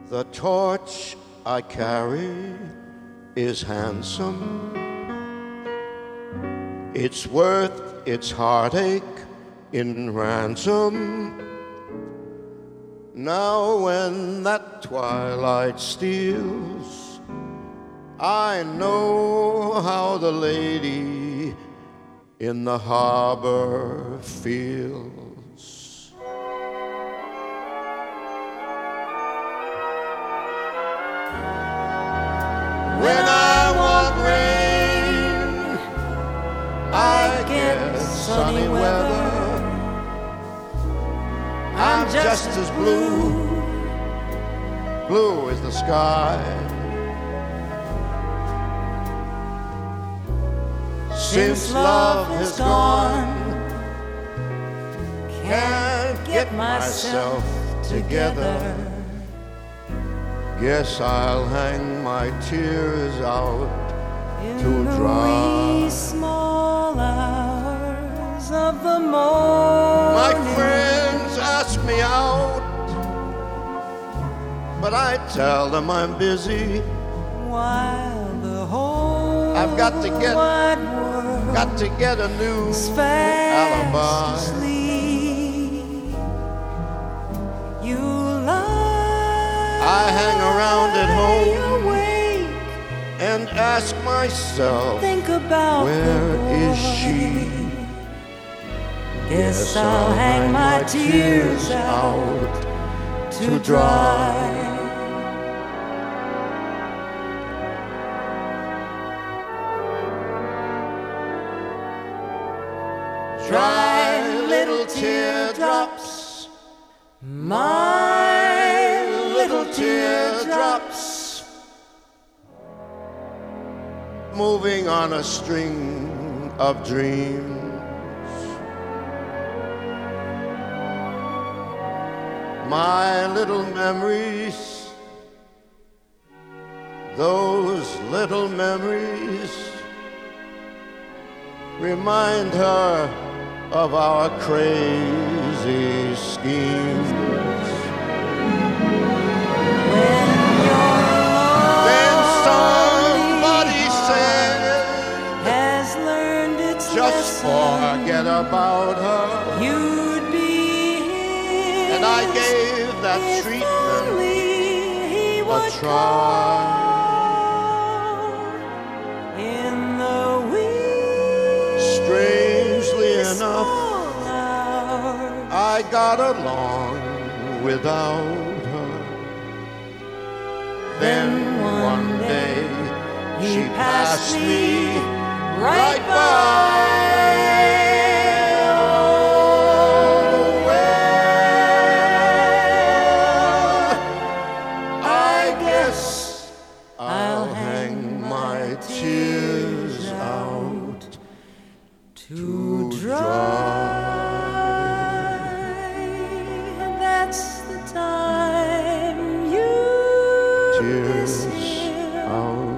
The torch I carry is handsome. It's worth its heartache in ransom. Now when that twilight steals, I know how the lady in the harbor feels. When I want rain, I get sunny weather. I'm just as blue, blue as the sky. Since love has gone, can't get myself together. Guess I'll hang my tears out to dry. In the wee small hours of the morning, My friends ask me out, but I tell them I'm busy. while the whole I've got to get a new alibi. Sleep. You lie, I hang around at home awake, and ask myself, think about where the is boy. she? Guess I'll hang my tears out to dry. Dry little teardrops, My little teardrops, moving on a string of dreams. My little memories, those little memories, remind her of our crazy schemes. When your Then somebody said, has learned its just lesson, forget about her. you'd be his. And I gave that if treatment only he a would try. come in the wee Strangely enough, small hours. I got along without her. Then one day she passed me right by. Oh, well, I guess I'll hang my tears out to dry. That's the time you Tears disappear. out.